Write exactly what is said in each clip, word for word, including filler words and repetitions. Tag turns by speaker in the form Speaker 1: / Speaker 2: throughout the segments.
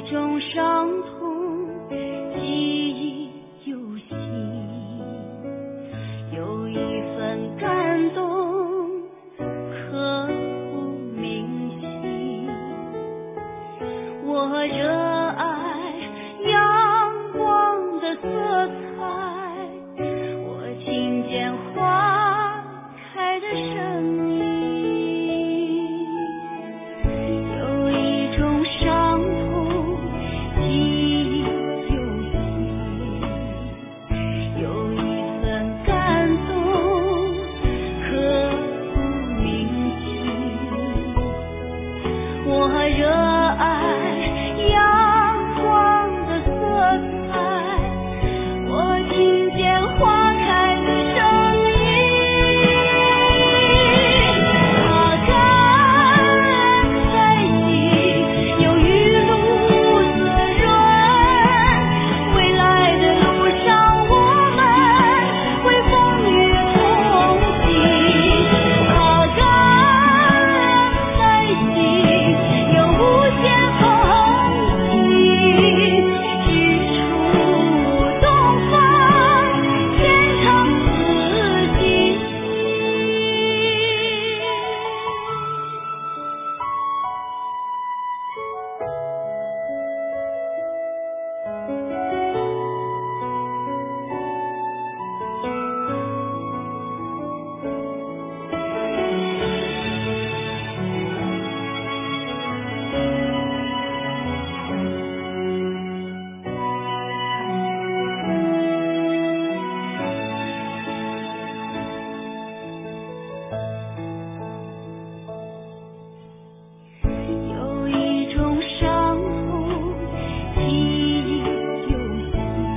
Speaker 1: 种伤痛，记忆犹新，有一份感动，刻骨铭心。我热爱阳光的色彩，我听见花开的声音。有一种伤痛，记忆犹新，有一份感动，刻骨铭心。我热爱阳光的色彩，我听见花开的声音。它感人在心，有雨露滋润。未来的路上，我们会风雨同行。它感人在心，有无限风景。日出东方，天长四季。有一种伤痛，记忆犹新，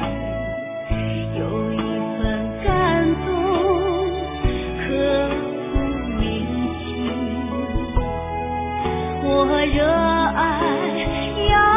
Speaker 1: 有一份感动，刻骨铭心。我热爱阳